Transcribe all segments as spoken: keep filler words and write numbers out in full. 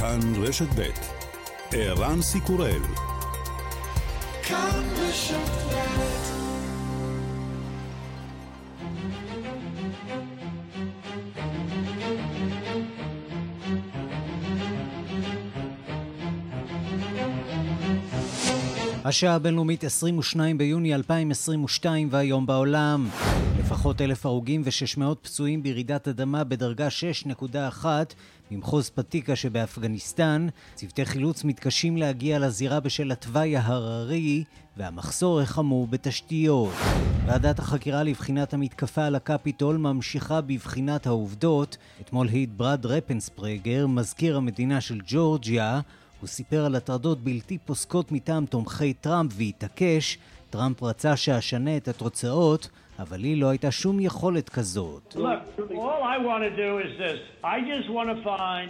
כאן רשת ב' ערן סיקורל. כאן רשת ב'. השעה הבינלאומית עשרים ושניים ביוני אלפיים עשרים ושתיים והיום בעולם. לפחות אלף הרוגים ו-שש מאות פצועים בירידת אדמה בדרגה שש נקודה אחת ממחוז פתיקה שבאפגניסטן. צוותי חילוץ מתקשים להגיע לזירה בשל התוואי ההררי והמחסור החמור בתשתיות. ועדת החקירה לבחינת המתקפה על הקפיטול ממשיכה בבחינת העובדות. אתמול העיד ברד רפנספרגר, מזכיר המדינה של ג'ורג'יה. הוא סיפר על הטרדות בלתי פוסקות מטעם תומכי טראמפ והתעקש. טראמפ רצה שאשנה את התוצאות, אבל לי לא הייתה שום יכולת כזאת. Look, all I want to do is this. I just want to find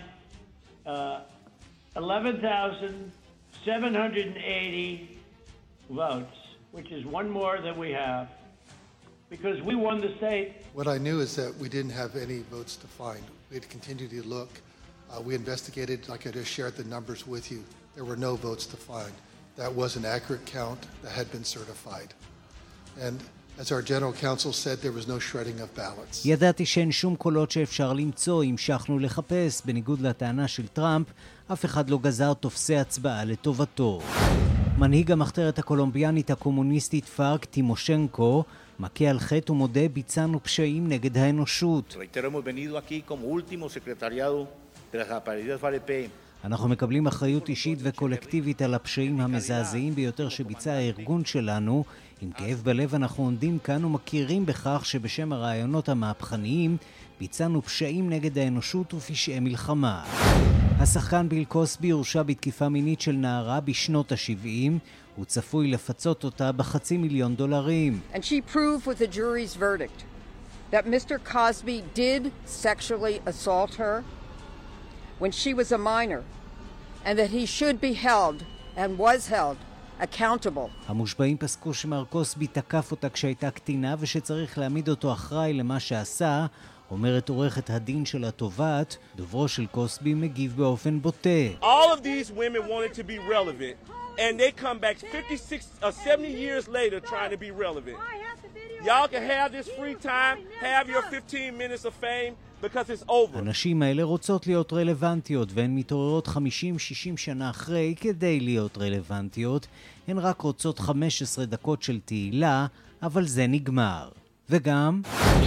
uh, eleven thousand seven hundred eighty votes, which is one more than we have, because we won the state. What I knew is that we didn't have any votes to find. We had to continue to look. Uh, we investigated, like I just shared the numbers with you. There were no votes to find. That was an accurate count that had been certified. And as our general counsel said, there was no shredding of ballots. ידעתי שאין שום קולות שאפשר למצוא, המשכנו לחפש. בניגוד לטענה של טראמפ, אף אחד לא גזר תופסי הצבעה לטובתו. מנהיג המחתרת הקולומביאנית הקומוניסטית פארק, טימושנקו, מכה על חטא ומודה, ביצענו פשעים נגד האנושות. Reitero, hemos venido aquí como último secretariado de las aparecidas F A R E P. אנחנו מקבלים אחריות אישית וקולקטיבית על הפשעים המזעזעים ביותר שביצע הארגון שלנו. עם כאב בלב אנחנו עומדים כאן ומכירים בכך שבשם הרעיונות המהפכניים ביצענו פשעים נגד האנושות ופשעי מלחמה. השחקן ביל קוסבי הורשע בתקיפה מינית של נערה בשנות ה-שבעים. הוא צפוי לפצות אותה בחצי מיליון דולרים. And she proved with the jury's verdict that Mister Cosby did sexually assault her when she was a minor, and that he should be held and was held accountable. המושבעים פסקו שמר קוסבי תקף אותה כשהייתה קטינה ושצריך להעמיד אותו אחראי למה שעשה. אומרת עורכת הדין של התובעת, דוברו של קוסבי מגיב באופן בוטה. All of these women wanted to be relevant, and they come back fifty-six or seventy years later trying to be relevant. Y'all can have this free time, have your fifteen minutes of fame, because it's over. הנשים האלה רוצות להיות רלוונטיות, והן מתעוררות חמישים שישים שנה אחרי כדי להיות רלוונטיות. הן רק רוצות חמש עשרה דקות של תהילה, אבל זה נגמר. וגם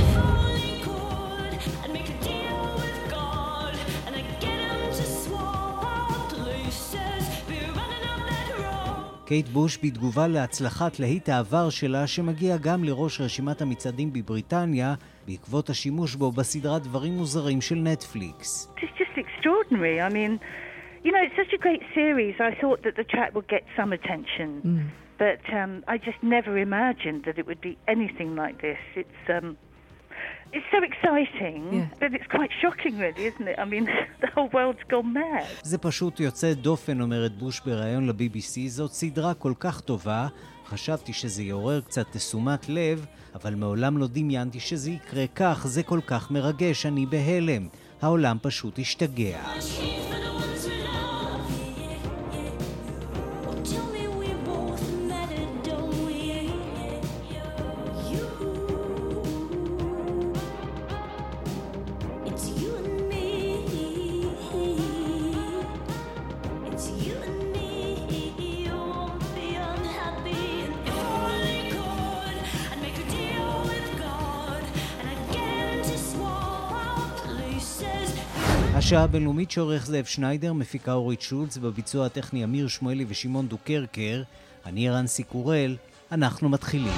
קייט בוש בתגובה להצלחת להיט העבר שלה שמגיע גם לראש רשימת המצעדים בבריטניה בעקבות השימוש בו בסדרת דברים מוזרים של נטפליקס. It's just extraordinary. I mean, you know, it's such a great series. I thought that the track would get some attention. Mm. But um, I just never imagined that it would be anything like this. It's um It's so exciting, yeah. But it's quite shocking really, isn't it? I mean, the whole world's gone mad. זה פשוט יוצא דופן, אומרת בוש בראיון ל-בי בי סי. זאת סדרה כל כך טובה, חשבתי שזה יעורר קצת תשומת לב, אבל מעולם לא דמיינתי שזה יקרה כך. זה כל כך מרגש, אני בהלם. העולם פשוט השתגע. השעה הבינלאומית שעורך זאב שניידר, מפיקה אורית שולץ, בביצוע הטכני אמיר שמואלי ושמעון דוקרקר. אני ערן סיקורל, אנחנו מתחילים.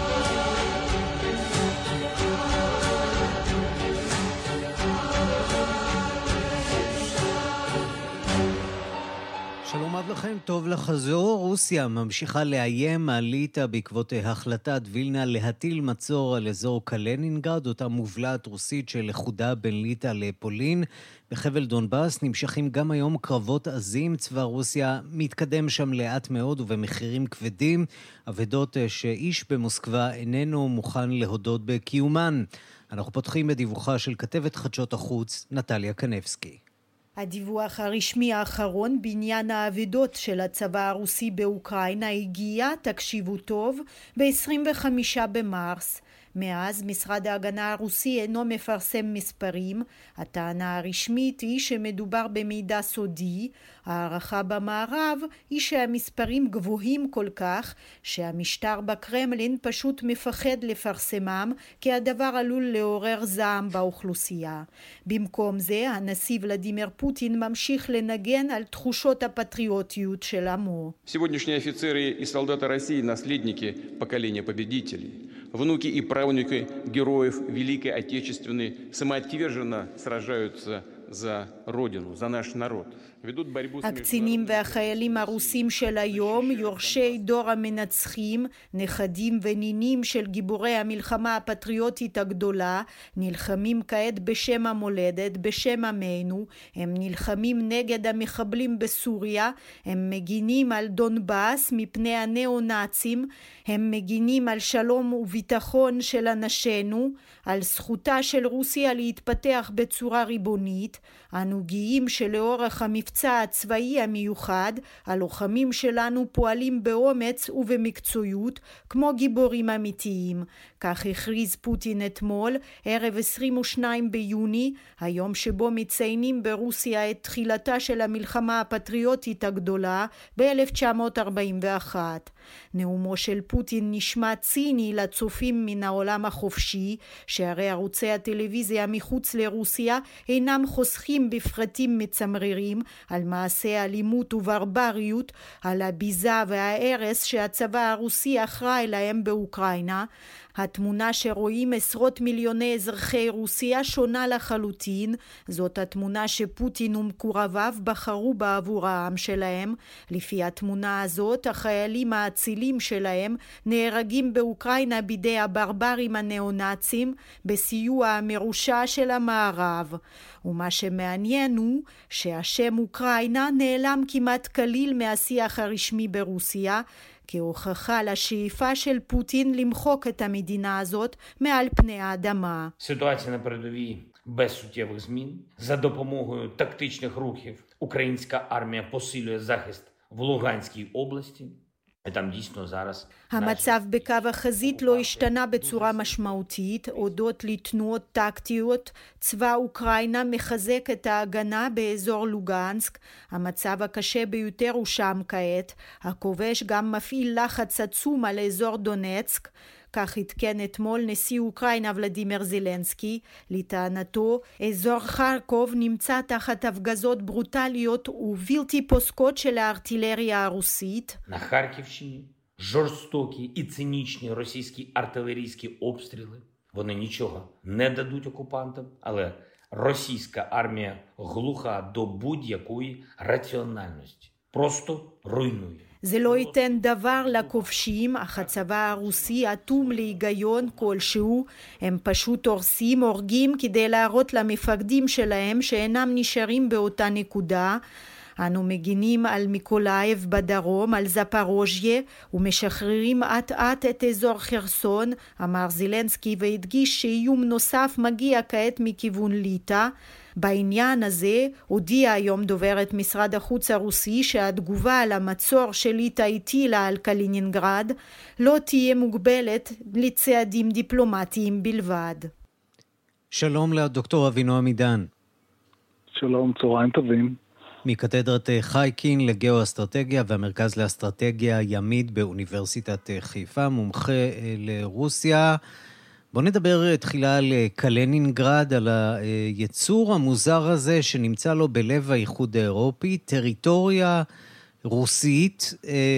שלום רב לכם, טוב לחזור. רוסיה ממשיכה לאיים על ליטא בעקבות החלטת וילנה להטיל מצור על אזור קלנינגרד, אותה מובלעת רוסית של איחודה בין ליטא לפולין. בחבל דונבאס נמשכים גם היום קרבות עזים. צבא רוסיה מתקדם שם לאט מאוד ובמחירים כבדים, עבדות שאיש במוסקבה איננו מוכן להודות בקיומן. אנחנו פותחים בדיווחה של כתבת חדשות החוץ נטליה קנבסקי. הדיווח הרשמי האחרון בעניין העבודות של הצבא הרוסי באוקראינה הגיע, תקשיבו טוב, ב-עשרים וחמישה במרס. מאז משרד ההגנה הרוסי אינו מפרסם מספרים. הטענה הרשמית היא שמדובר במידע סודי. הערכה במערב היא שהמספרים גבוהים כל כך שהמשטר בקרמלין פשוט מפחד לפרסמם, כי הדבר עלול לעורר זעם באוכלוסייה. במקום זה הנשיא ולדימיר פוטין ממשיך לנגן על תחושות הפטריוטיות של עמו. Сегодняшние офицеры и солдаты России наследники поколения победителей. Внуки и правнуки героев Великой Отечественной самоотверженно сражаются за родину, за наш народ. הקצינים והחיילים הרוסים של היום, יורשי דור המנצחים, נכדים ונינים של גיבורי המלחמה הפטריוטית הגדולה, נלחמים כעת בשם המולדת, בשם עמנו. הם נלחמים נגד המחבלים בסוריה, הם מגינים על דונבאס מפני הנאו-נאצים, הם מגינים על שלום וביטחון של אנשינו, על זכותה של רוסיה להתפתח בצורה ריבונית. אנו גאים שלאורך המבצע הצבאי המיוחד, הלוחמים שלנו פועלים באומץ ובמקצועיות כמו גיבורים אמיתיים. כך הכריז פוטין אתמול, ערב עשרים ושניים ביוני, היום שבו מציינים ברוסיה את תחילתה של המלחמה הפטריוטית הגדולה ב-אלף תשע מאות ארבעים ואחת. נאומו של פוטין נשמע ציני לצופים מן העולם החופשי, שהרי ערוצי הטלוויזיה מחוץ לרוסיה אינם חוסכים בפרטים מצמררים על מעשי אלימות וברבריות, על הביזה וההרס שהצבא הרוסי אחראי להם באוקראינה. התמונה שרואים עשרות מיליוני אזרחי רוסיה שונה לחלוטין. זאת התמונה שפוטין ומקורביו בחרו בעבור העם שלהם. לפי התמונה הזאת, החיילים האצילים שלהם נהרגים באוקראינה בידי הברברים הנאו-נאצים בסיוע המרושע של המערב. ומה שמעניין הוא שהשם אוקראינה נעלם כמעט כליל מהשיח הרשמי ברוסיה, כהוכחה לשאיפה של פוטין למחוק את המדינה הזאת מעל פני האדמה. Ситуація на передовій без суттєвих змін. За допомогою тактичних рухів українська армія посилює захист в Луганській області. там дійсно зараз המצב בקו החזית לא השתנה בצורה משמעותית. הודות לתנועות טקטיות, צבא אוקראינה מחזק את ההגנה באזור לוגנסק. המצב הקשה ביותר הוא שם כעת. הכובש גם מפעיל לחץ עצום על אזור דונצק. כך התקן אתמול נשיא אוקראינה ולדימיר זלנסקי. לטענתו, אזור חרקוב נמצא תחת הפגזות ברוטליות ובלתי פוסקות של הארטילריה הרוסית. На Харківщині жорстокі і цинічні російські артилерійські обстріли. Вони нічого не дадуть окупантам, але російська армія глуха до будь-якої раціональності. Просто руйнує. זה לא ייתן דבר לכובשים, אך הצבא הרוסי אטום להיגיון כלשהו. הם פשוט הורסים, הורגים כדי להראות למפקדים שלהם שאינם נשארים באותה נקודה. אנו מגינים על מיקולאייב בדרום, על זפרוז'יה, ומשחררים עט עט את אזור חרסון, אמר זלנסקי והדגיש שאיום נוסף מגיע כעת מכיוון ליטא. בעניין הזה הודיע היום דוברת משרד החוץ הרוסי שהתגובה על המצור של ליטא הטילה על קלינינגרד לא תהיה מוגבלת לצעדים דיפלומטיים בלבד. שלום לדוקטור אבינועם עידן. שלום, צהריים טובים. מקתדרת חייקין לגאו-אסטרטגיה והמרכז לאסטרטגיה ימית באוניברסיטת חיפה, מומחה לרוסיה. בוא נדבר תחילה על קלינינגרד, על היצור המוזר הזה שנמצא לו בלב האיחוד האירופי, טריטוריה רוסית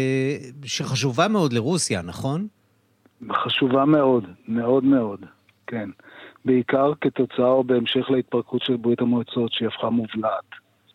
שחשובה מאוד לרוסיה, נכון? חשובה מאוד, מאוד מאוד, כן. בעיקר כתוצאה או בהמשך להתפרקות של ברית המועצות שהיא הפכה מובלעת.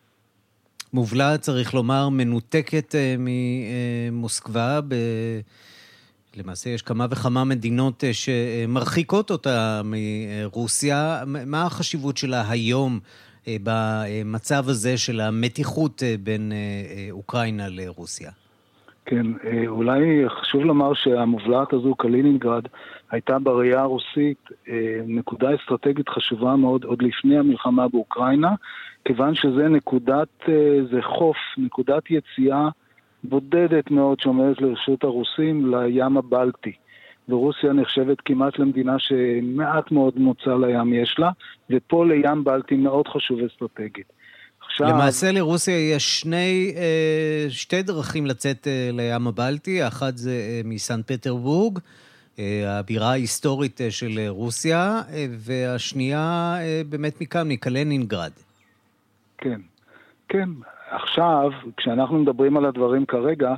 מובלעת, צריך לומר, מנותקת ממוסקבה. ב... למעשה יש כמה וכמה מדינות שמרחיקות אותה מרוסיה. מה החשיבות שלה היום במצב הזה של המתיחות בין אוקראינה לרוסיה? כן, אולי חשוב לומר שהמובלעת הזו, קלינינגרד, הייתה בראייה הרוסית נקודה אסטרטגית חשובה מאוד עוד לפני המלחמה באוקראינה, כיוון שזה נקודת, זה חוף, נקודת יציאה בודדת מאוד שעומדת לרשות הרוסים לים הבלטי. ורוסיה נחשבת כמעט למדינה שמעט מאוד מוצא לים יש לה, ופה לים בלטי מאוד חשוב אסטרטגית. עכשיו... למעשה לרוסיה יש שני, שתי דרכים לצאת לים הבלטי, האחת זה מסן פטרבורג, הבירה ההיסטורית של רוסיה, והשנייה באמת מכאן, מקלינינגרד. כן, כן. עכשיו, כשאנחנו מדברים על הדברים כרגע,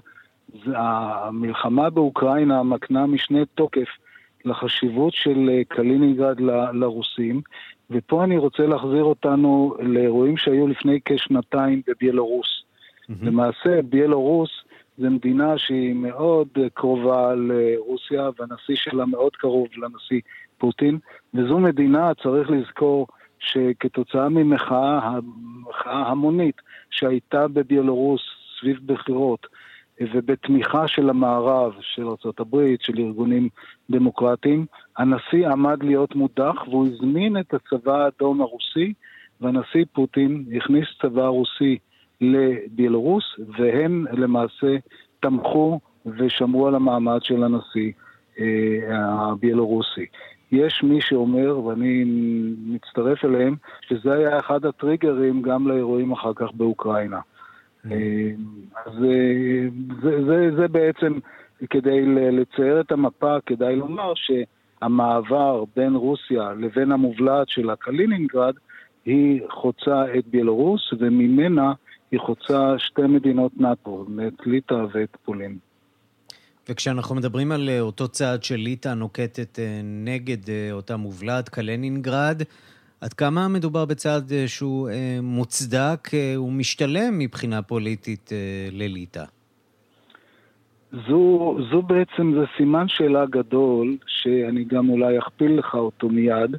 המלחמה באוקראינה מקנה משנה תוקף לחשיבות של קלינינגרד ל- לרוסים, ופה אני רוצה להחזיר אותנו לאירועים שהיו לפני כשנתיים בביילורוס. Mm-hmm. למעשה, ביילורוס זה מדינה שהיא מאוד קרובה לרוסיה, והנשיא שלה מאוד קרוב לנשיא פוטין, וזו מדינה, צריך לזכור, שכתוצאה ממחאה המחאה המונית שהייתה בביילורוס סביב בחירות, ובתמיכה של המערב, של ארצות הברית, של ארגונים דמוקרטיים, הנשיא עמד להיות מודח, והוא הזמין את הצבא האדום הרוסי, והנשיא פוטין הכניס צבא רוסי לביילורוס, והם למעשה תמכו ושמרו על המעמד של הנשיא אה, הביילורוסי. יש מי שאומר, ואני מצטרף אליהם, שזה היה אחד הטריגרים גם לאירועים אחר כך באוקראינה. אז זה, זה, זה בעצם כדי לצייר את המפה, כדאי לומר שהמעבר בין רוסיה לבין המובלעת של הקלינינגרד היא חוצה את ביילורוס, וממנה היא חוצה שתי מדינות נאטו, את ליטא ואת פולין. וכשאנחנו מדברים על אותו צעד של ליטא נוקטת נגד אותה מובלעת קלינינגרד, עד כמה מדובר בצעד שהוא מוצדק ומשתלם מבחינה פוליטית לליטא? זו, זו בעצם, זה סימן שאלה גדול, שאני גם אולי אכפיל לך אותו מיד.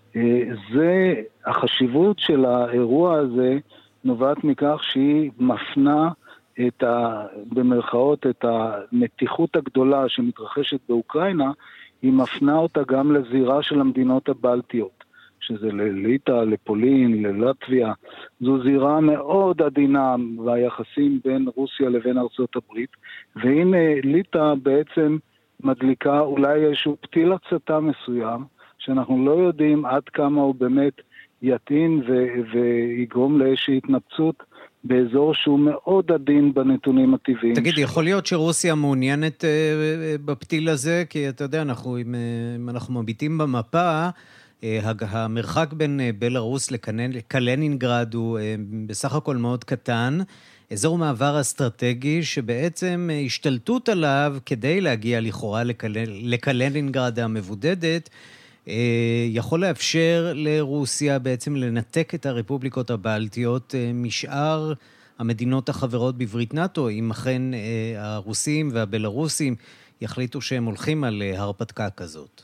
זה, החשיבות של האירוע הזה נובעת מכך שהיא מפנה את ה, במרכאות, את המתיחות הגדולה שמתרחשת באוקראינה, היא מפנה אותה גם לזירה של המדינות הבלטיות. שזה לליטא, לפולין, ללטביה. זו זירה מאוד עדינה ביחסים בין רוסיה לבין ארצות הברית, והנה ליטא בעצם מדליקה אולי איזשהו פתיל הצתה מסוים, שאנחנו לא יודעים עד כמה הוא באמת יתאים ו- ויגרום לאיזושהי התנפצות באזור שהוא מאוד עדין בנתונים הטבעיים. תגיד, יכול להיות שרוסיה מעוניינת בפתיל הזה? כי אתה יודע, אנחנו, אם אנחנו מביטים במפה, המרחק בין בלרוס לקלינינגרד הוא בסך הכל מאוד קטן, אזור מעבר אסטרטגי שבעצם השתלטות עליו כדי להגיע לכאורה לקלינינגרד המבודדת, יכול לאפשר לרוסיה בעצם לנתק את הרפובליקות הבלטיות משאר המדינות החברות בברית נאטו, אם אכן הרוסים והבלרוסים יחליטו שהם הולכים על הרפתקה כזאת.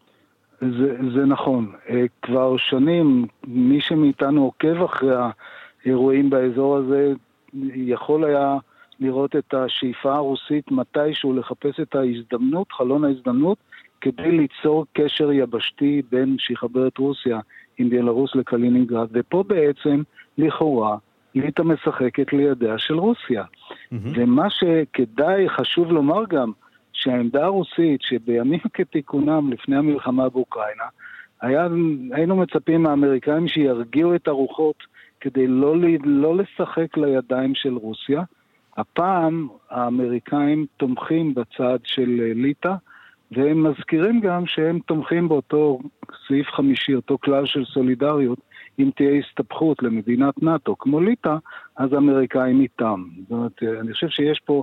זה, זה נכון. כבר שנים, מי שמאיתנו עוקב אחרי האירועים באזור הזה, יכול היה לראות את השאיפה הרוסית מתישהו לחפש את ההזדמנות, חלון ההזדמנות, כדי ליצור קשר יבשתי בין שיחבר את רוסיה עם בלרוס לקלינינגרד, ופה בעצם לכאורה ליטא משחקת לידיה של רוסיה. Mm-hmm. ומה שכדאי חשוב לומר גם, שהעמדה הרוסית שבימים כתיקונם לפני המלחמה באוקראינה, היה, היינו מצפים מהאמריקאים שירגיעו את הרוחות כדי לא, לא לשחק לידיים של רוסיה. הפעם האמריקאים תומכים בצד של ליטא, והם מזכירים גם שהם תומכים באותו סעיף חמישי, אותו כלל של סולידריות, אם תהיה הסתבכות למדינת נאטו כמו ליטא, אז האמריקאים איתם. זאת אומרת, אני חושב שיש פה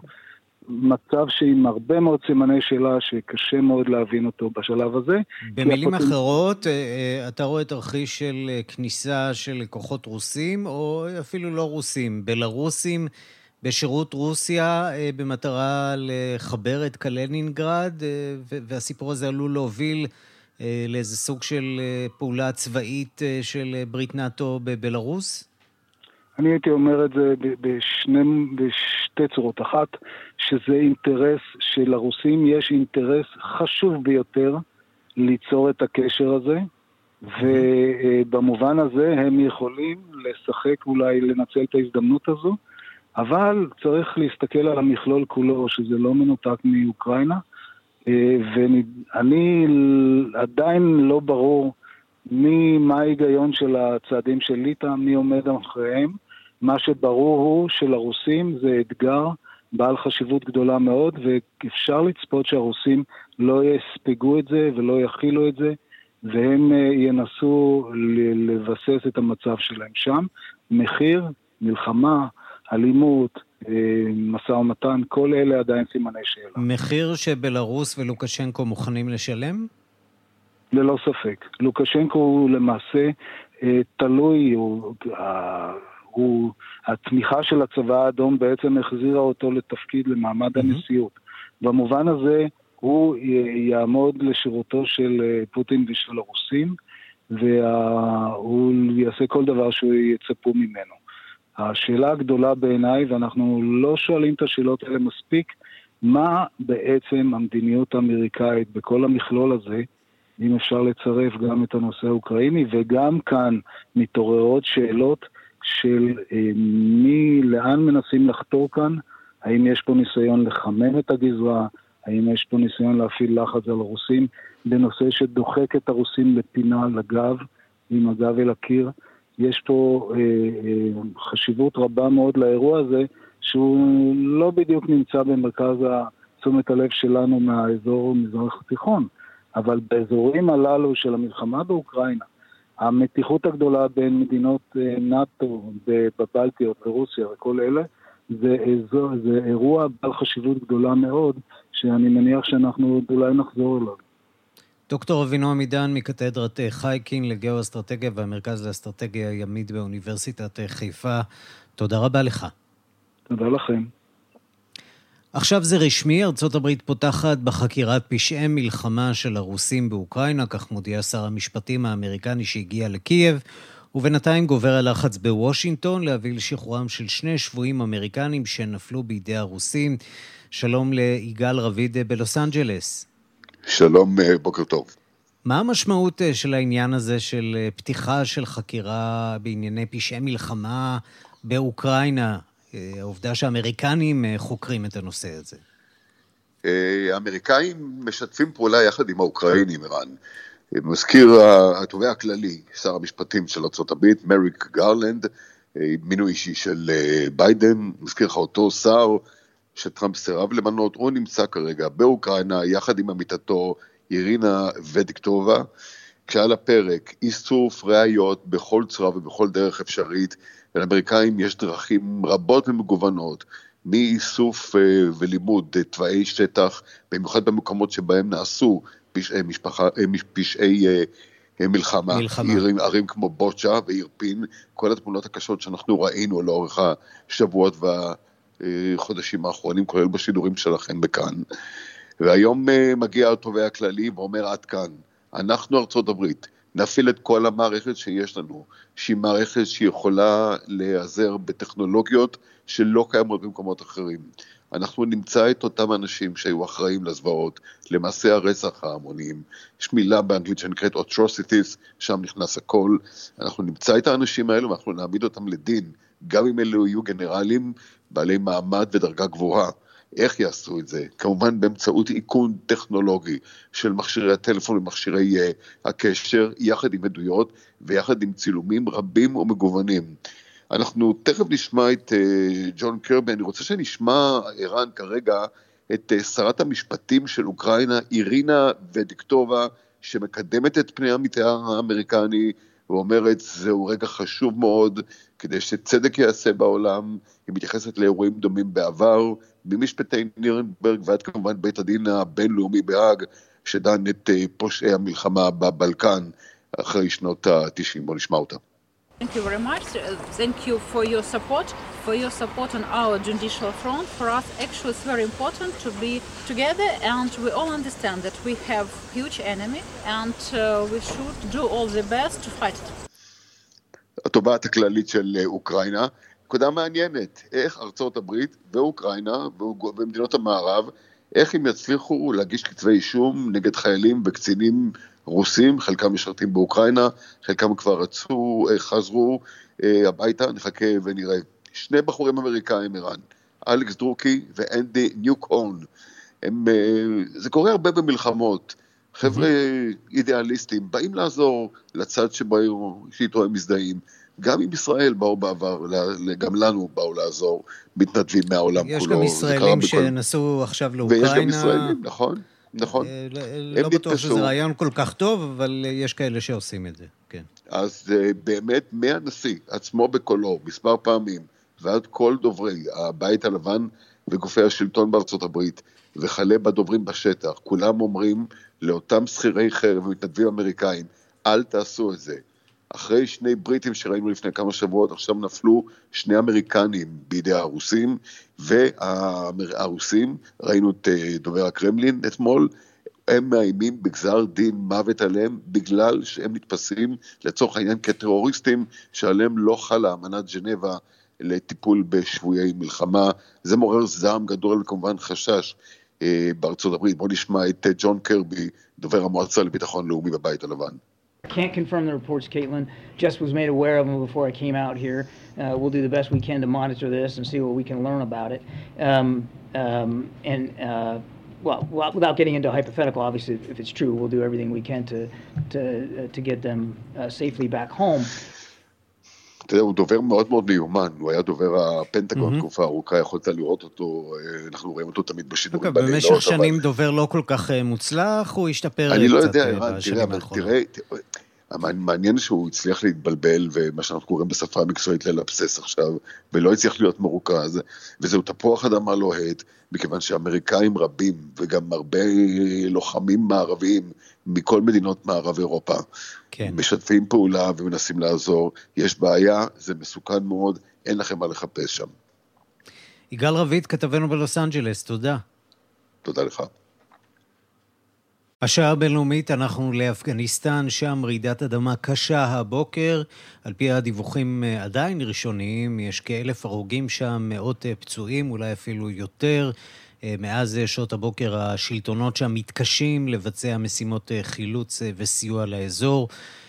מצב שעם הרבה מאוד סימני שאלה שקשה מאוד להבין אותו בשלב הזה. במילים אחרות, אתה רואה תרחיש של כניסה של כוחות רוסים, או אפילו לא רוסים, בלרוסים, בשירות רוסיה, במטרה לחבר את קלינינגרד, והסיפור הזה עלול להוביל לאיזה סוג של פעולה צבאית של ברית נאטו בבלרוס? אני הייתי אומר את זה בשני, בשתי צורות. אחת, שזה אינטרס של הרוסים, יש אינטרס חשוב ביותר ליצור את הקשר הזה, ובמובן הזה הם יכולים לשחק, אולי לנצל את ההזדמנות הזו, אבל צריך להסתכל על המכלול כולו, שזה לא מנותק מאוקראינה, ואני עדיין לא ברור מי, מה ההיגיון של הצעדים של ליטא, מי עומד אחריהם. מה שברור הוא שלרוסים זה אתגר בעל חשיבות גדולה מאוד, ואפשר לצפות שהרוסים לא יספגו את זה ולא יכילו את זה, והם ינסו לבסס את המצב שלהם שם. מחיר, מלחמה, אלימות, משא ומתן, כל אלה עדיין סימני שאלה. מחיר שבלרוס ולוקשנקו מוכנים לשלם? ללא ספק. לוקשנקו הוא למעשה תלוי, הוא, הוא, התמיכה של הצבא האדום בעצם החזירה אותו לתפקיד, למעמד הנשיאות. במובן הזה הוא יעמוד לשירותו של פוטין ושל הרוסים, והוא יעשה כל דבר שהוא יצפו ממנו. השאלה הגדולה בעיניי, ואנחנו לא שואלים את השאלות האלה מספיק, מה בעצם המדיניות האמריקאית בכל המכלול הזה, אם אפשר לצרף גם את הנושא האוקראיני, וגם כאן מתעוררות שאלות של אה, מי, לאן מנסים לחתור כאן, האם יש פה ניסיון לחמם את הגזרה, האם יש פה ניסיון להפעיל לחץ על הרוסים, בנושא שדוחק את הרוסים לפינה, לגב, עם הגב אל הקיר. יש פה אה, אה, חשיבות רבה מאוד לאירוע הזה, שהוא לא בדיוק נמצא במרכז תשומת הלב שלנו מהאזור מזרח התיכון, אבל באזורים הללו של המלחמה באוקראינה, המתיחות הגדולה בין מדינות אה, נאטו בבלטיות ורוסיה וכל אלה, זה, זה, זה אירוע בעל חשיבות גדולה מאוד, שאני מניח שאנחנו אולי נחזור אליו. דוקטור אבינועם עידן מקתדרת חייקין לגאו-אסטרטגיה והמרכז לאסטרטגיה ימית באוניברסיטת חיפה. תודה רבה לך. תודה לכם. עכשיו זה רשמי, ארצות הברית פותחת בחקירת פשעי מלחמה של הרוסים באוקראינה, כך מודיע שר המשפטים האמריקני שהגיע לקייב, ובינתיים גובר הלחץ בוושינגטון להביא לשחרורם של שני שבויים אמריקנים שנפלו בידי הרוסים. שלום ליגאל רביד בלוס אנג'לס. שלום, בוקר טוב. מה המשמעות של העניין הזה של פתיחה של חקירה בענייני פשעי מלחמה באוקראינה? העובדה שהאמריקנים חוקרים את הנושא הזה. האמריקאים משתפים פעולה יחד עם האוקראינים, איראן. מזכיר התובע הכללי, שר המשפטים של ארצות הברית, מריק גרלנד, מינוי אישי של ביידן, מזכיר לך אותו שר שטראמפ סירב למנות, הוא נמצא כרגע באוקראינה, יחד עם עמיתתו אירינה ודיקטובה, כשעל הפרק איסוף ראיות בכל צורה ובכל דרך אפשרית, ולאמריקאים יש דרכים רבות ומגוונות, מאיסוף ולימוד תוואי שטח, במיוחד במקומות שבהם נעשו פשעי, משפחה, פשעי מלחמה, מלחמה. ערים, ערים כמו בוצ'ה ואירפין, כל התמונות הקשות שאנחנו ראינו לאורך השבועות והחודשים האחרונים, כולל בשידורים שלכם בכאן. והיום מגיע התובע הכללי ואומר עד כאן, אנחנו ארצות הברית, נפעיל את כל המערכת שיש לנו, שהיא מערכת שיכולה להיעזר בטכנולוגיות שלא קיימות במקומות אחרים. אנחנו נמצא את אותם אנשים שהיו אחראים לזוועות, למעשה הרצח ההמוניים. יש מילה באנגלית שנקראת atrocities, שם נכנס הכל. אנחנו נמצא את האנשים האלו ואנחנו נעמיד אותם לדין, גם אם אלו יהיו גנרלים בעלי מעמד ודרגה גבוהה. איך יעשו את זה? כמובן באמצעות איכון טכנולוגי של מכשירי הטלפון ומכשירי uh, הקשר, יחד עם עדויות ויחד עם צילומים רבים ומגוונים. אנחנו תכף נשמע את uh, ג'ון קרבי, אני רוצה שנשמע, איראן כרגע, את uh, שרת המשפטים של אוקראינה, אירינה ודיקטובה, שמקדמת את פני המתאר האמריקני, ואומרת, זהו רגע חשוב מאוד, כדי שצדק יעשה בעולם, היא מתייחסת לאירועים דומים בעבר, ממשפטי נירנברג ועד כמובן בית הדין הבינלאומי בהאג, שדן את פושעי המלחמה בבלקן, אחרי שנות ה-תשעים. בוא נשמע אותה. Thank you very much. Thank you for your support, for your support on our judicial front. For us, actually, it's very important to be together, and we all understand that we have huge enemy, and uh, we should do all the best to fight it. התובעת הכללית של אוקראינה. נקודה מעניינת, איך ארצות הברית ואוקראינה ומדינות המערב, איך הם יצליחו להגיש כתבי אישום נגד חיילים וקצינים רוסים, חלקם משרתים באוקראינה, חלקם כבר רצו, חזרו הביתה, נחכה ונראה. שני בחורים אמריקאים, ערן, אלכס דרוקי ואנדי ניוקהורן, הם, זה קורה הרבה במלחמות, חבר'ה אידיאליסטים, באים לעזור לצד שבו שאיתו הם מזדהים, גם עם ישראל באו בעבר, גם לנו באו לעזור, מתנדבים מהעולם יש כולו. יש גם ישראלים שנסעו עכשיו לאוקראינה. ויש גם ישראלים, נכון, נכון. לא בטוח שזה רעיון כל כך טוב, אבל יש כאלה שעושים את זה, כן. אז באמת מהנשיא עצמו בקולו, מספר פעמים, ועד כל דוברי הבית הלבן וגופי השלטון בארצות הברית, וכלה בדוברים בשטח, כולם אומרים לאותם שכירי חרב ומתנדבים אמריקאים, אל תעשו את זה. אחרי שני בריטים שראינו לפני כמה שבועות, עכשיו נפלו שני אמריקנים בידי הרוסים, והרוסים, ראינו את דובר הקרמלין אתמול, הם מאיימים בגזר דין מוות עליהם, בגלל שהם נתפסים לצורך העניין כטרוריסטים, שעליהם לא חלה אמנת ז'נבה לטיפול בשבויי מלחמה. זה מעורר זעם גדול וכמובן חשש אה, בארצות הברית. בואו נשמע את ג'ון קרבי, דובר המועצה לביטחון לאומי בבית הלבן. I can't confirm the reports, Caitlin. Just was made aware of them before I came out here. Uh, we'll do the best we can to monitor this and see what we can learn about it. Um, um, and, uh, well, without getting into a hypothetical, obviously, if it's true, we'll do everything we can to, to, uh, to get them uh, safely back home. אתה יודע, הוא דובר מאוד מאוד מיומן, הוא היה דובר הפנטגון תקופה ארוכה, יכולת לראות אותו, אנחנו רואים אותו תמיד בשידורים בלילות. במשך שנים דובר לא כל כך מוצלח, הוא השתפר קצת בשנים האחרונות. אני לא יודע, תראה, אבל תראה, המעניין שהוא הצליח להתבלבל, ומה שאנחנו קוראים בשפה המקצועית ללבסס עכשיו, ולא הצליח להיות מרוכז, וזהו תפוח אדמה לוהט, מכיוון שאמריקאים רבים, וגם הרבה לוחמים מערביים, מכל מדינות מערב אירופה, כן. משתפים פעולה ומנסים לעזור, יש בעיה, זה מסוכן מאוד, אין לכם מה לחפש שם. יגאל רביד, כתבנו בלוס אנג'לס, תודה. תודה לך. השעה הבינלאומית, אנחנו לאפגניסטן, שם רעידת אדמה קשה הבוקר, על פי הדיווחים עדיין ראשוניים, יש כאלף הרוגים שם, מאות פצועים, אולי אפילו יותר. מאז שעות הבוקר השלטונות שם מתקשים לבצע משימות חילוץ וסיוע לאזור,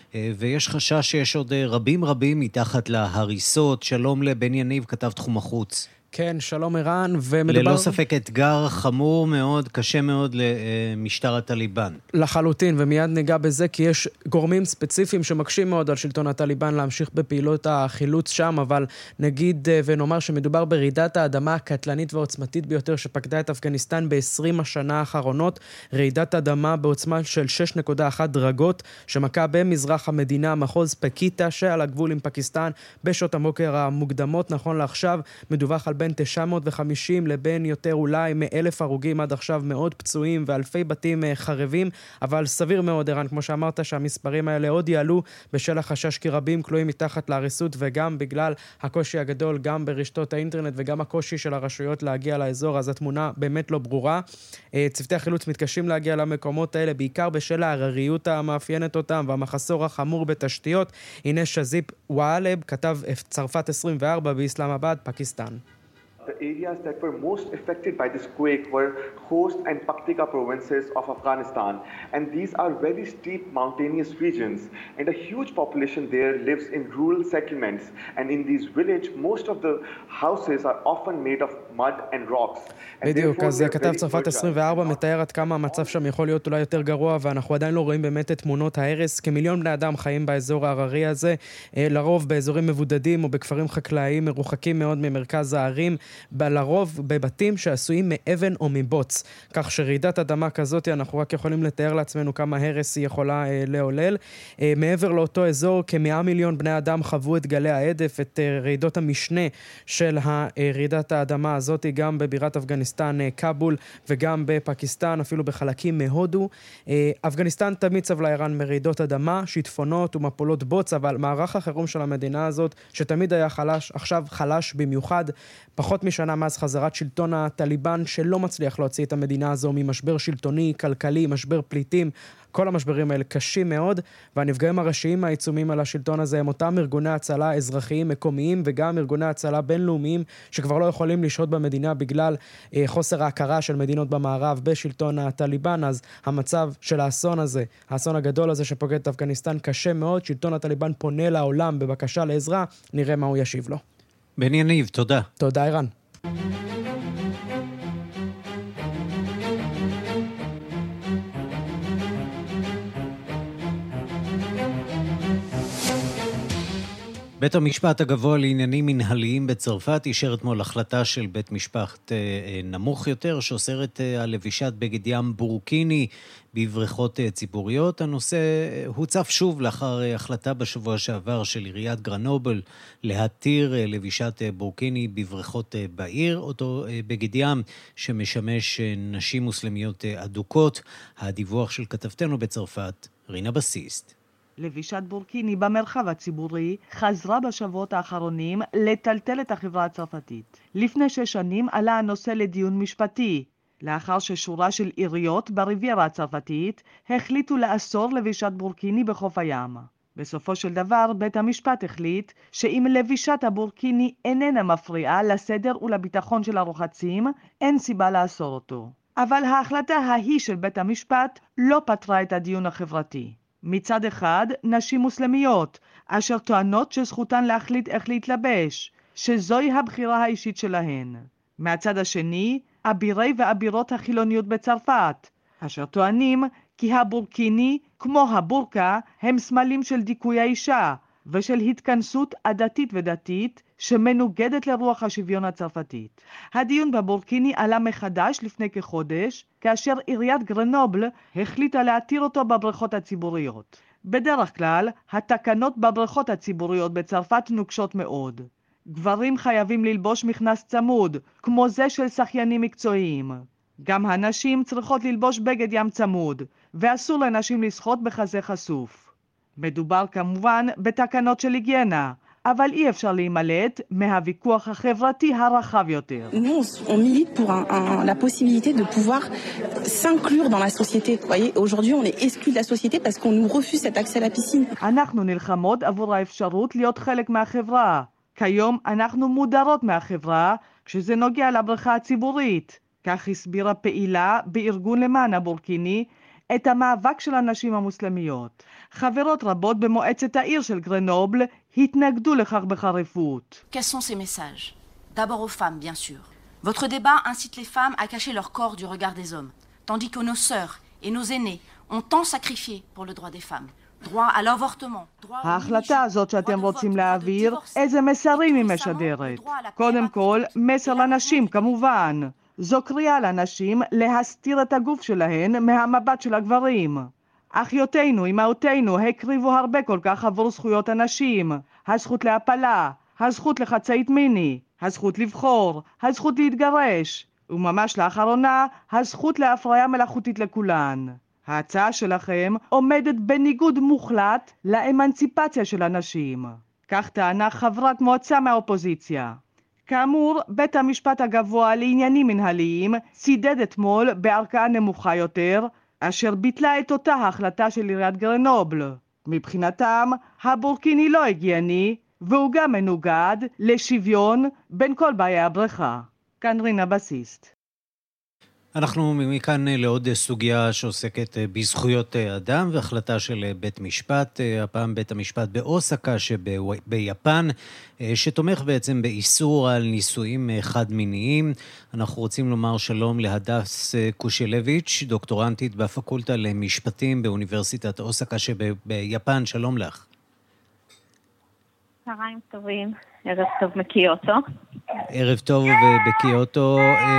ויש חשש שיש עוד רבים רבים מתחת להריסות. שלום לבן יניב, כתב תחום החוץ. כן, שלום ערן, ומדובר... ללא ספק אתגר חמור מאוד, קשה מאוד למשטר הטליבן. לחלוטין, ומיד ניגע בזה, כי יש גורמים ספציפיים שמקשים מאוד על שלטון הטליבן להמשיך בפעילות החילוץ שם, אבל נגיד ונאמר שמדובר ברעידת האדמה הקטלנית ועוצמתית ביותר שפקדה את אפגניסטן ב-עשרים השנה האחרונות, רעידת אדמה בעוצמה של שש נקודה אחת דרגות, שמכה במזרח המדינה, מחוז פקיטה, שעל הגבול עם פקיסטן, בשעות הבוקר המוקדמות, נכון לעכשיו, מדווח על בין תשע מאות וחמישים לבין יותר אולי מאלף הרוגים עד עכשיו, מאות פצועים ואלפי בתים חרבים, אבל סביר מאוד, ערן, כמו שאמרת, שהמספרים האלה עוד יעלו בשל החשש כי רבים כלואים מתחת להריסות, וגם בגלל הקושי הגדול גם ברשתות האינטרנט וגם הקושי של הרשויות להגיע לאזור, אז התמונה באמת לא ברורה. צוותי החילוץ מתקשים להגיע למקומות האלה, בעיקר בשל ההרריות המאפיינת אותם והמחסור החמור בתשתיות. הנה שזיפ וואלב, כתב צרפת עשרים וארבע באסלאמבאד, פקיסטן. The areas that were most affected by this quake were Khost and Paktika provinces of Afghanistan, and these are very steep mountainous regions, and a huge population there lives in rural settlements, and in these villages most of the houses are often made of mud and rocks. בדיוק, אז כתב צרפת עשרים וארבע מתאר עד כמה המצב שם יכול להיות אולי יותר גרוע, ואנחנו עדיין לא רואים באמת את תמונות ההרס. כמיליון בני אדם חיים באזור ההררי הזה, לרוב באזורים מבודדים או בכפרים חקלאיים מרוחקים מאוד ממרכז הערים, לרוב בבתים שעשויים מאבן או מבוץ. כך שרעידת אדמה כזאת, אנחנו רק יכולים לתאר לעצמנו כמה הרס היא יכולה אה, לעולל. אה, מעבר לאותו אזור, כמאה מיליון בני אדם חוו את גלי העדף, את אה, רעידות המשנה של רעידת האדמה הזאת, גם בבירת אפגניסטן, אה, קאבול, וגם בפקיסטן, אפילו בחלקים מהודו. אה, אפגניסטן תמיד סבלה ערן מרעידות אדמה, שיטפונות ומפולות בוץ, אבל מערך החירום של המדינה הזאת, שתמיד היה חלש, עכשיו חלש במיוחד, פחות מש שנה מאז חזרת שלטון הטליבן, שלא מצליח להוציא את המדינה הזו ממשבר שלטוני, כלכלי, משבר פליטים. כל המשברים האלה קשים מאוד, והנפגעים הראשיים העיצומים על השלטון הזה הם אותם ארגוני הצלה אזרחיים מקומיים, וגם ארגוני הצלה בינלאומיים, שכבר לא יכולים לשהות במדינה בגלל אה, חוסר ההכרה של מדינות במערב בשלטון הטליבן. אז המצב של האסון הזה, האסון הגדול הזה שפוקד את אפגניסטן, קשה מאוד. שלטון הטליבן פונה לעולם בבקשה לעזרה, נראה מה הוא ישיב לו. בן יניב, תודה. תודה, אירן. בית המשפט הגבוה לעניינים מנהליים בצרפת אישר אתמול החלטה של בית משפט נמוך יותר, שאוסרת על לבישת בגד ים בורקיני בבריכות ציבוריות. הנושא הוצף שוב לאחר החלטה בשבוע שעבר של עיריית גרנובל להתיר לבישת בורקיני בבריכות בעיר, אותו בגד ים שמשמש נשים מוסלמיות אדוקות. הדיווח של כתבתנו בצרפת, רינה בסיסט. לבישת בורקיני במרחב הציבורי חזרה בשבועות האחרונים לטלטל את החברה הצרפתית. לפני שש שנים עלה הנושא לדיון משפטי, לאחר ששורה של עיריות בריביירה הצרפתית החליטו לאסור לבישת בורקיני בחוף הים. בסופו של דבר בית המשפט החליט שאם לבישת הבורקיני איננה מפריעה לסדר ולביטחון של הרוחצים, אין סיבה לאסור אותו. אבל ההחלטה ההיא של בית המשפט לא פתרה את הדיון החברתי. מצד אחד, נשים מוסלמיות, אשר טוענות שזכותן להחליט איך להתלבש, שזוהי הבחירה האישית שלהן. מהצד השני, אבירי ואבירות החילוניות בצרפת, אשר טוענים כי הבורקיני, כמו הבורקה, הם סמלים של דיכוי האישה, ושל התכנסות עדתית ודתית, שמנוגדת לרוח השוויון הצרפתית. הדיון בבורקיני עלה מחדש לפני כחודש, כאשר עיריית גרנובל החליטה להתיר אותו בבריכות הציבוריות. בדרך כלל, התקנות בבריכות הציבוריות בצרפת נוקשות מאוד. גברים חייבים ללבוש מכנס צמוד, כמו זה של שחיינים מקצועיים. גם הנשים צריכות ללבוש בגד ים צמוד, ואסור לנשים לשחות בחזה חשוף. מדובר כמובן בתקנות של היגיינה, אבל אי אפשר להימלט מהוויכוח החברתי הרחב יותר. Nous, on milite pour un, un, la possibilité de pouvoir s'inclure dans la société. Vous voyez, aujourd'hui, on est exclu de la société parce qu'on nous refuse cet accès à la piscine. אנחנו נלחמות עבור האפשרות להיות חלק מהחברה. כיום אנחנו מודרות מהחברה כשזה נוגע לבריכה הציבורית. כך הסבירה פעילה בארגון למען הבורקיני את המאבק של הנשים המוסלמיות. חברות רבות במועצת העיר של גרנובל התנגדו לכך בחריפות. Quels sont ces messages? D'abord aux femmes, bien sûr. Votre débat incite les femmes à cacher leur corps du regard des hommes, tandis que nos sœurs et nos aînés ont tant sacrifié pour le droit des femmes. droit à l'avortement. ההחלטה הזאת שאתם רוצים להעביר, איזה מסרים היא משדרת? קודם כל, מסר לנשים כמובן. זו קריאה לנשים להסתיר את הגוף שלהן מהמבט של הגברים. אחיותינו, אמהותינו, הקריבו הרבה כל כך עבור זכויות הנשים. הזכות להפלה, הזכות לחצאית מיני, הזכות לבחור, הזכות להתגרש, וממש לאחרונה, הזכות להפריה מלאכותית לכולן. ההצעה שלכם עומדת בניגוד מוחלט לאמנציפציה של הנשים. כך טענה חברת מועצה מהאופוזיציה. כאמור, בית המשפט הגבוה לעניינים מנהליים צידד אתמול בערכאה נמוכה יותר, אשר ביטלה את אותה ההחלטה של עיריית גרנובל. מבחינתם, הבורקיני לא הגיוני, והוא גם מנוגד לשוויון בין כל באי הבריכה. כאן רינה בסיסט. אנחנו מכאן לעוד סוגיה שעוסקת בזכויות אדם והחלטה של בית משפט, הפעם בית המשפט באוסקה שביפן, שתומך בעצם באיסור על נישואים חד-מיניים. אנחנו רוצים לומר שלום להדס קושלביץ', דוקטורנטית בפקולטה למשפטים באוניברסיטת אוסקה שביפן. שלום לך. צהריים טובים, ערב טוב מקיוטו. ערב טוב בקיוטו.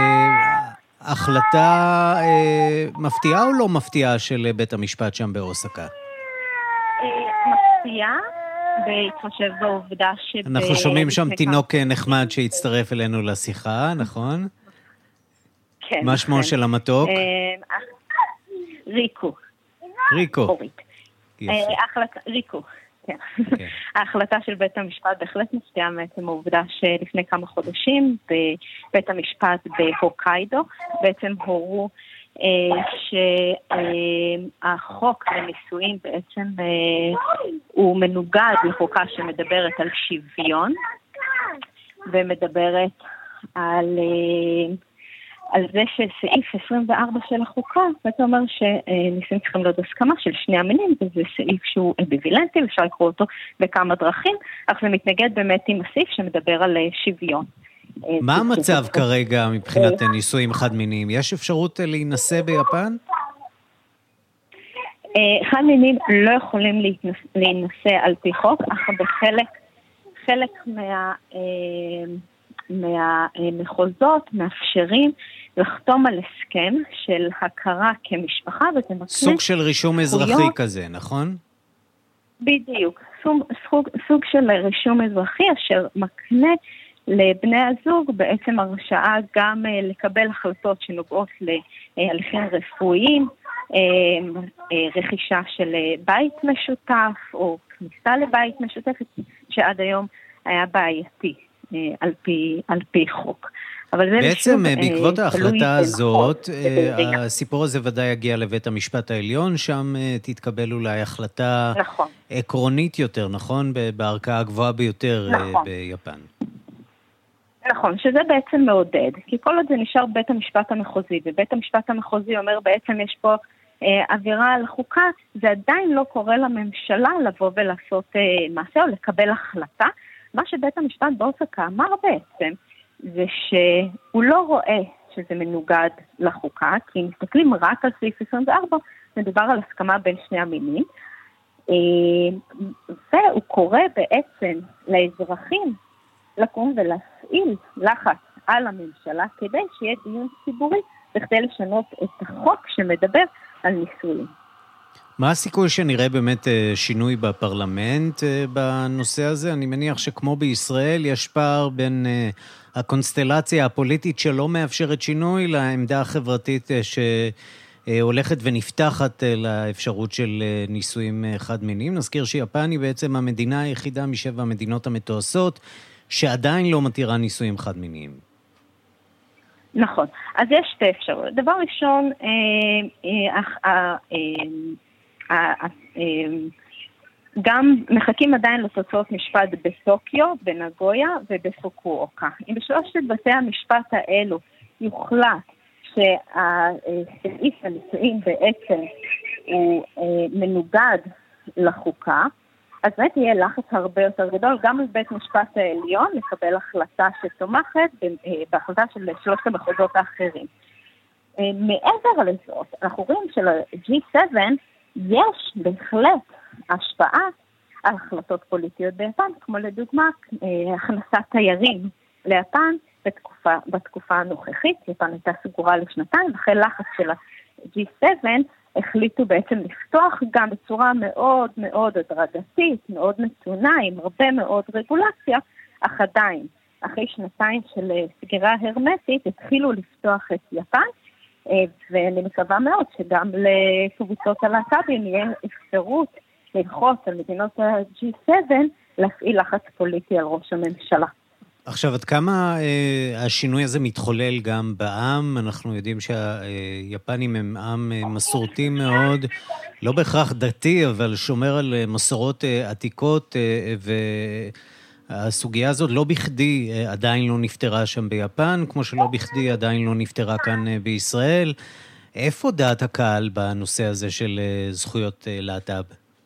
החלטה אה, מפתיעה או לא מפתיעה של בית המשפט שם באוסקה? אה, מפתיעה, בהתחשב בעובדה ש... אנחנו שומעים שם תינוק נחמד שהצטרף אלינו לשיחה, נכון? כן. מה שמו של המתוק? אה, ריקו. ריקו. אורית. אה, החלטה, ריקו. כן. ההחלטה של בית המשפט בהחלט מפתיעה מעצם העובדה שלפני כמה חודשים בבית המשפט בהוקיידו בעצם הורו שהחוק לנישואים בעצם הוא מנוגד לחוקה שמדברת על שוויון ומדברת על על זה שסעיף עשרים וארבע של החוקה, זה אומר שנישואים צריכים להיות הסכמה של שני המינים, וזה סעיף שהוא אמביוולנטי, אפשר לקרוא אותו בכמה דרכים, אך זה מתנגד באמת עם הסעיף שמדבר על שוויון. מה המצב כרגע מבחינת נישואים חד-מיניים? יש אפשרות להינשא ביפן? חד-מיניים לא יכולים להינשא על פי חוק, אך בחלק חלק מה... מהמחוזות מאפשרים לחתום על הסכם של הכרה כמשפחה, וזה מקנה סוג של רישום אזרחי כזה, נכון? בדיוק, סוג, סוג, סוג של רישום אזרחי אשר מקנה לבני הזוג בעצם הרשאה גם לקבל החלטות שנוגעות להליכים רפואיים, רכישה של בית משותף או כניסה לבית משותפת שעד היום היה בעייתי על פי, על פי חוק. אבל זה בעצם שוב, בעקבות אה, ההחלטה הזאת, אה, הסיפור הזה ודאי יגיע לבית המשפט העליון, שם תתקבל אולי החלטה נכון. עקרונית יותר, נכון? בערכאה הגבוהה ביותר נכון. ביפן. נכון, שזה בעצם מעודד, כי כל עוד זה נשאר בית המשפט המחוזי, ובית המשפט המחוזי אומר בעצם יש פה אה, אווירה על החוקה, זה עדיין לא קורא לממשלה לבוא ולעשות אה, מעשה או לקבל החלטה. מה שבית המשפט באוסקה אמר בעצם, זה שהוא לא רואה שזה מנוגד לחוקה, כי אם מסתכלים רק על סעיף עשרים וארבע, מדובר על הסכמה בין שני המינים, והוא קורא בעצם לאזרחים לקום ולהפעיל לחץ על הממשלה, כדי שיהיה דיון ציבורי, בכדי לשנות את החוק שמדבר על נישואים. מה הסיכוי שנראה באמת שינוי בפרלמנט בנושא הזה? אני מניח שכמו בישראל יש פער בין הקונסטלציה הפוליטית שלא מאפשרת שינוי לעמדה החברתית שהולכת ונפתחת לאפשרות של נישואים חד-מיניים. נזכיר שיפן היא בעצם המדינה היחידה משבע המדינות המתועשות שעדיין לא מתירה נישואים חד-מיניים. נכון. אז יש שתי אפשרויות. דבר ראשון, גם מחכים עדיין לתוצאות משפט בטוקיו, בנגויה ובפוקואוקה. אם בשלושת בתי המשפט האלו יוחלט שהסעיף הנישואים בעצם הוא מנוגד לחוקה, אז באמת יהיה לחץ הרבה יותר גדול, גם לבית משפט העליון לקבל החלטה שתומכת בהחלטה של שלושת המחוזות האחרים. מעבר לזאת, אנחנו רואים של-ג'י סבע יש בהחלט השפעה על החלטות פוליטיות ביפן, כמו לדוגמה הכנסת תיירים ליפן בתקופה, בתקופה הנוכחית. יפן הייתה סגורה לשנתיים, אחרי לחץ של ה-ג'י סבע החליטו בעצם לפתוח גם בצורה מאוד מאוד הדרגתית, מאוד מתונה, עם הרבה מאוד רגולציה, אך עדיין, אחרי שנתיים של סגירה הרמטית, התחילו לפתוח את יפן, ואני מקווה מאוד שגם לקבוצות הלהט"בים יהיה אפשרות ללחוץ על מדינות ה-ג'י סבע להפעיל לחץ פוליטי על ראש הממשלה. עכשיו, עד כמה אה, השינוי הזה מתחולל גם בעם? אנחנו יודעים שהיפנים הם עם מסורתי מאוד, לא בהכרח דתי, אבל שומר על מסורות אה, עתיקות, אה, והסוגיה הזאת לא בכדי אה, עדיין לא נפתרה שם ביפן, כמו שלא בכדי עדיין לא נפתרה כאן אה, בישראל. איפה דעת הקהל בנושא הזה של אה, זכויות אה, להט"ב?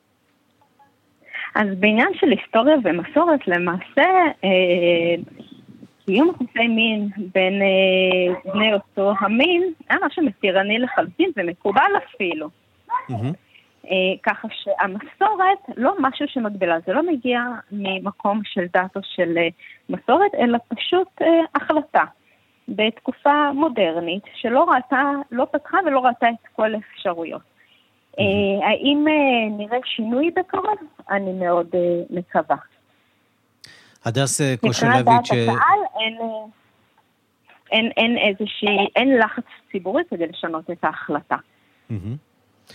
אז בעניין של היסטוריה ומסורת, למעשה, אה, קיום יחסי מין בין אה, בני אותו המין, היה משהו מתירני לחלוטין ומקובל אפילו. Mm-hmm. אה, ככה שהמסורת לא משהו שמגבילה, זה לא מגיע ממקום של דת או של אה, מסורת, אלא פשוט אה, החלטה בתקופה מודרנית שלא ראתה, לא פתחה ולא ראתה את כל האפשרויות. האם נראה שינוי בקרוב? אני מאוד מקווה. הדס קושלביץ', אין אין איזושהי, אין לחץ ציבורי כדי לשנות את ההחלטה.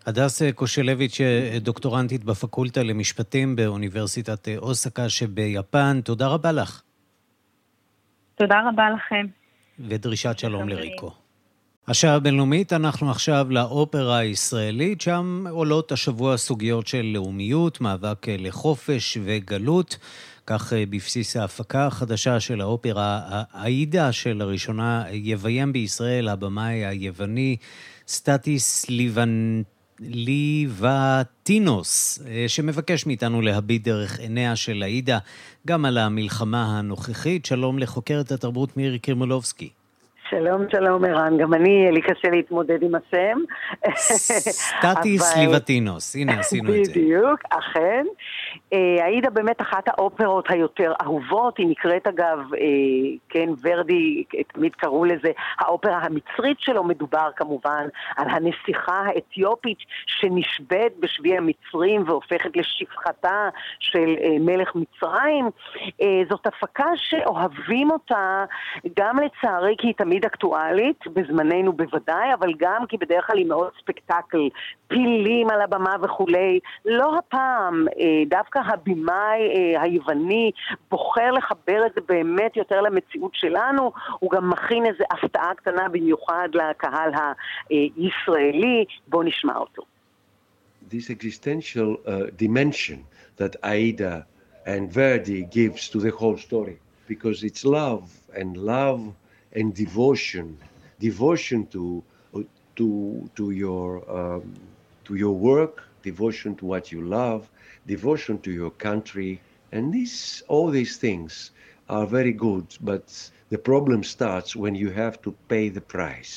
הדס קושלביץ', דוקטורנטית בפקולטה למשפטים באוניברסיטת אוסקה שביפן, תודה רבה לך. תודה רבה לכם. ודרישת שלום לריקו. השעה הבינלאומית, אנחנו עכשיו לאופרה הישראלית, שם עולות השבוע סוגיות של לאומיות, מאבק לחופש וגלות, כך בבסיס ההפקה החדשה של האופרה האידה של הראשונה יביים בישראל הבמאי היווני סטטיס ליבנ... ליבטינוס, שמבקש מאיתנו להביט דרך עיניה של האידה גם על המלחמה הנוכחית. שלום לחוקרת התרבות מירי קרימולובסקי. שלום, שלום ערן, גם אני, לי קשה להתמודד עם השם. סטטיס ליבטינוס, הנה עשינו את זה. בדיוק, אכן. האידה באמת אחת האופרות היותר אהובות, היא נקראת אגב, כן, ורדי, תמיד קראו לזה, האופרה המצרית שלו, מדובר כמובן על הנסיכה האתיופית שנשבד בשבי המצרים והופכת לשפחתה של מלך מצרים. זאת הפקה שאוהבים אותה, גם לצערי כי היא תמיד אקטואלית, בזמננו בוודאי, אבל גם כי בדרך כלל היא מאוד ספקטקל, פילים על הבמה וכולי. לא הפעם, דווקא הבימאי היווני בוחר לחבר את זה באמת יותר למציאות שלנו, הוא גם מכין איזו הפתעה קטנה במיוחד לקהל הישראלי. בואו נשמע אותו. This existential uh, dimension that Aida and Verdi gives to the whole story, because it's love and love and devotion, devotion to to to your um, to your work, devotion to what you love, devotion to your country, and this all these things are very good, but the problem starts when you have to pay the price.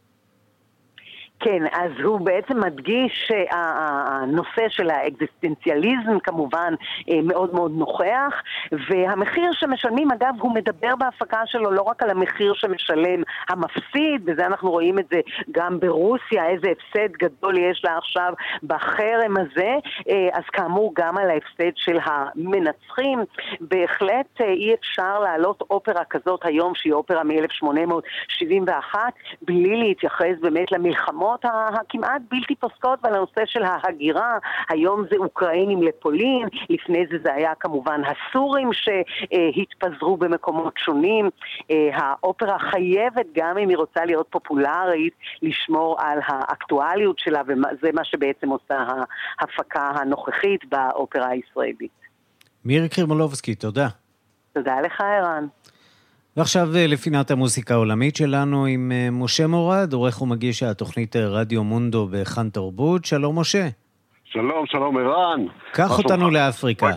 כן, אז הוא בעצם מדגיש שהנושא של האקזיסטנציאליזם כמובן מאוד מאוד נוכח, והמחיר שמשלמים, אגב, הוא מדבר בהפקה שלו לא רק על המחיר שמשלם המפסיד, וזה אנחנו רואים את זה גם ברוסיה, איזה הפסד גדול יש לה עכשיו בחרם הזה, אז כאמור גם על ההפסד של המנצחים. בהחלט אי אפשר להעלות אופרה כזאת היום, שהיא אופרה מ-אלף שמונה מאות שבעים ואחת, בלי להתייחס באמת למלחמות הכמעט בלתי פוסקות ועל הנושא של ההגירה. היום זה אוקראינים לפולין, לפני זה זה היה כמובן הסורים שהתפזרו במקומות שונים. האופרה חייבת, גם אם היא רוצה להיות פופולרית, לשמור על האקטואליות שלה, וזה מה שבעצם עושה ההפקה הנוכחית באופרה הישראלית. מירי קרימולובסקי, תודה. תודה לך ערן. ועכשיו לפינת המוסיקה העולמית שלנו עם משה מורד, עורך ומגיש התוכנית רדיו מונדו בכאן תרבות. שלום משה. שלום, שלום ערן. קח אותנו לאפריקה.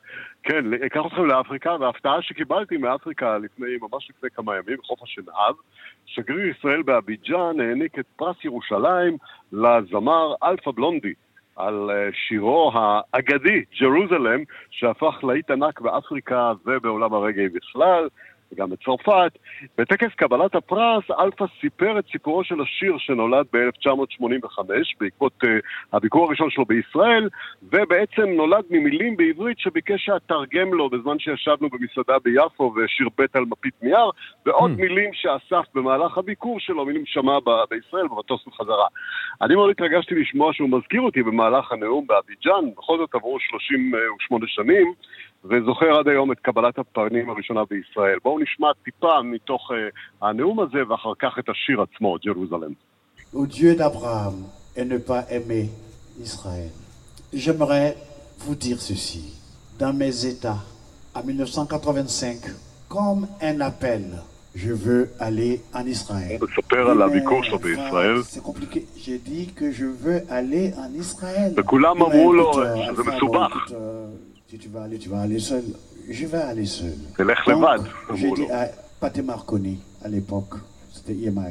כן, קח אותנו לאפריקה, וההפתעה שקיבלתי מאפריקה לפני, ממש לפני כמה ימים, חוף השנהב, שגריר ישראל באביג'אן העניק את פרס ירושלים לזמר אלפה בלונדי, על שירו האגדי, ג'רוזלם, שהפך להיט ענק באפריקה ובעולם הרגעי בכלל. וגם בצרפת. בטקס קבלת הפרס, אלפה סיפר את סיפורו של השיר שנולד ב-אלף תשע מאות שמונים וחמש, בעקבות uh, הביקור הראשון שלו בישראל, ובעצם נולד ממילים בעברית שביקש שהתרגם לו בזמן שישבנו במסעדה ביפו ושיר בית על מפית נייר, ועוד mm. מילים שאסף במהלך הביקור שלו, מילים שמע ב- בישראל ובטוס בחזרה. אני מאוד התרגשתי לשמוע שהוא מזכיר אותי במהלך הנאום באביג'אן, בכל זאת עברו שלושים ושמונה שנים, וזוכר עד היום את קבלת הפרנים הראשונה בישראל. בואו נשמע טיפה מתוך uh, הנאום הזה, ואחר כך את השיר עצמו, ג'רוזלם. Au Dieu d'Abraham et ne pas aimer Israël. J'aimerais vous dire ceci. Dans mes états, en mille neuf cent quatre-vingt-cinq, comme un appel, je veux aller en Israël. הוא מספר על הביקור שלו בישראל. C'est compliqué. J'ai dit que je veux aller en Israël. וכולם אמרו לו שזה מסובך. Si tu vas aller, tu vas aller seul. Je vais aller seul. תלך לבד. J'ai dit à Pathé Marconi, à l'époque, c'était E M I.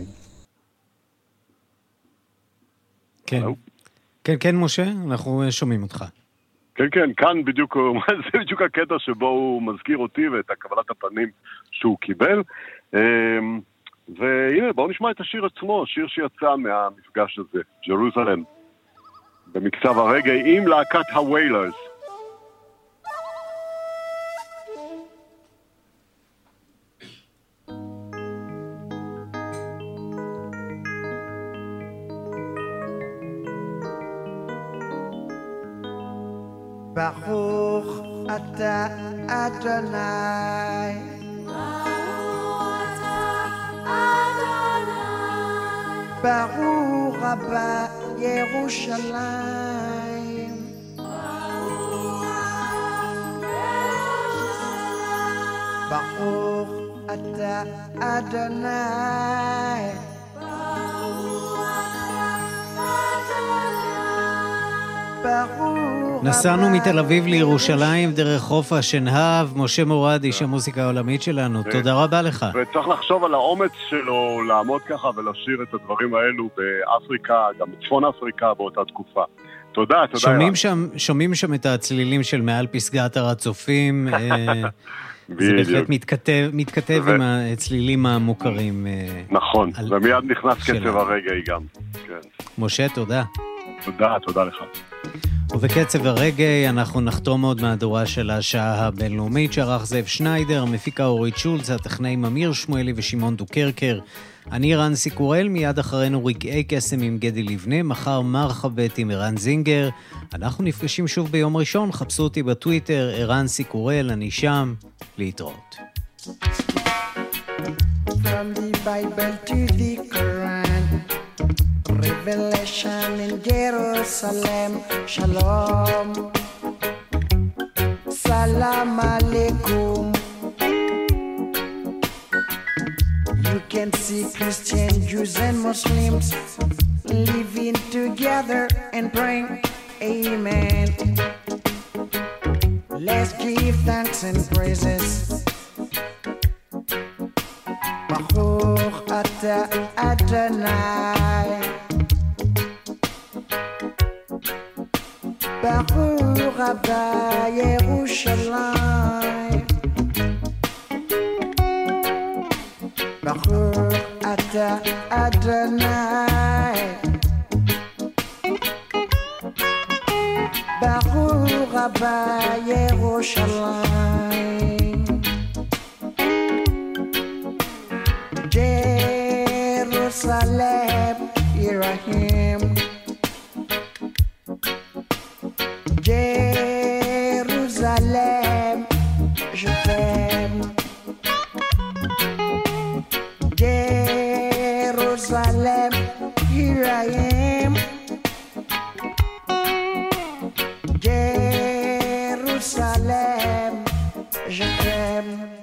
כן. כן, כן, משה, אנחנו שומעים אותך. כן, כן, כאן בדיוק, זה בדיוק הקטע שבו הוא מזכיר אותי ואת הקבלת הפנים שהוא קיבל. והנה, בואו נשמע את השיר עצמו, שיר שיצא מהמפגש הזה, ג'רוזלם, במקצב הרגע עם להקת הוויילרס. Baruch ata Adonai. Baruch Abba Yerushalayim. Baruch ata Adonai. נסענו מתל אביב לירושלים דרך חוף השנהב. משה מורד, איש המוזיקה העולמית שלנו, תודה רבה לך. וצריך לחשוב על האומץ שלו לעמוד ככה ולשיר את הדברים האלו באפריקה, גם בצפון אפריקה באותה תקופה. תודה, תודה. שומעים שם, שומעים שם את הצלילים של מעל פסגת הר הצופים. זה בהחלט מתכתב, מתכתב עם הצלילים המוכרים. נכון, ומיד נכנס קצב הרגעי גם. משה, תודה. תודה, תודה לך. ובקצב הרגעי אנחנו נחתום עוד מהדורה של השעה הבינלאומית שערך זאב שניידר, המפיקה אורית שולץ, הטכנאים אמיר שמואלי ושמעון דוקרקר. אני רנסי קורל, מיד אחרינו רגעי קסם עם גדי לבנה, מחר מרחבת עם ערן זינגר. אנחנו נפגשים שוב ביום ראשון, חפשו אותי בטוויטר, רנסי קורל, אני שם, להתראות. From the Bible to the Quran, Revelation in Jerusalem, Shalom, Salam Alaikum. You can see Christian, Jews and Muslims living together and praying, Amen. Let's give thanks and praises. Baruch ata Adonai. Baruch Abba Yerushalayim. Baruch ata Adonai. Baruch Abba Yerushalayim. Jerusalem, here I am. Jerusalem, je t'aime. Jerusalem, here I am. Jerusalem, je t'aime.